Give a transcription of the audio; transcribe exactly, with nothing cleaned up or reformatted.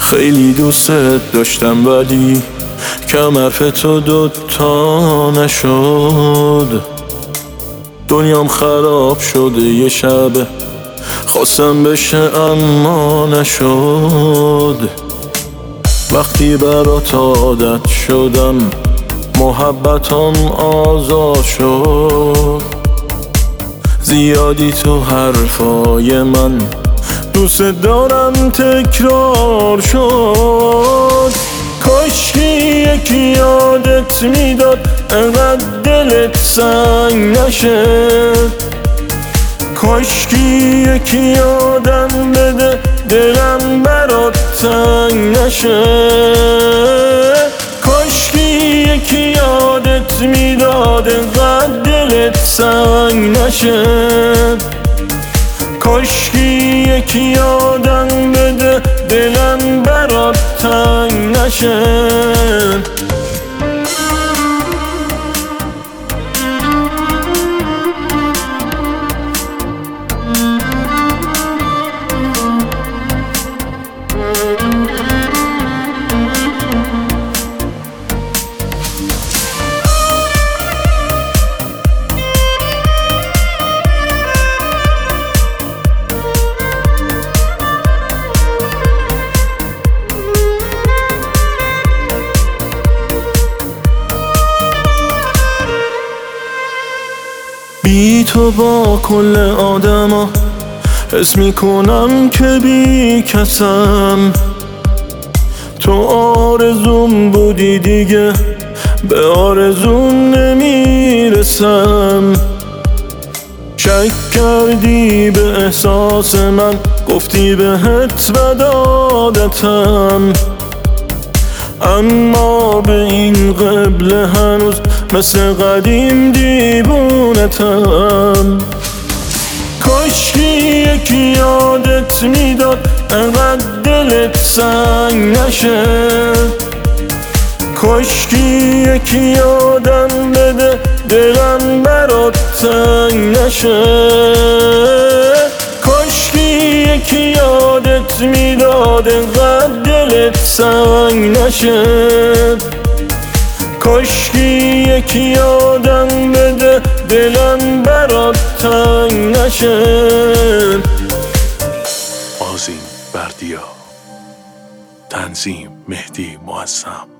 خیلی دوست داشتم ولی کم حرف تو دوتا نشد. دنیام خراب شده یه شبه خواستم بشه اما نشد. وقتی برات عادت شدم محبتام آزاد شد. زیادی تو حرفای من دوست دارم تکرار شد. کاشکی یکی یادت میداد انقدر دلت سنگ نشه. کاشکی یکی یادم بده دلم برات تنگ نشه. کاشکی یکی یادت میداد انقدر دلت سنگ نشه. کاشکی یکی یادم بده دلم برات تنگ نشه. بی تو با کل آدما حس میکنم که بی کسم. تو آرزوم بودی دیگه به آرزوم نمیرسم. شک کردی به احساس من گفتی بهت بد عادتم. اما به این قبله هنوز مثل قدیم دیوونتم. کاشکی یکی یادت میداد انقدر دلت سنگ نشه. کاشکی یکی یادم بده دلم برات تنگ نشه. کاشکی یکی یادت میداد انقدر دلت سنگ نشه. کاشکی یکی یادم بده دلم برات تنگ نشه. آذین بردیا، تنظیم مهدی معظم.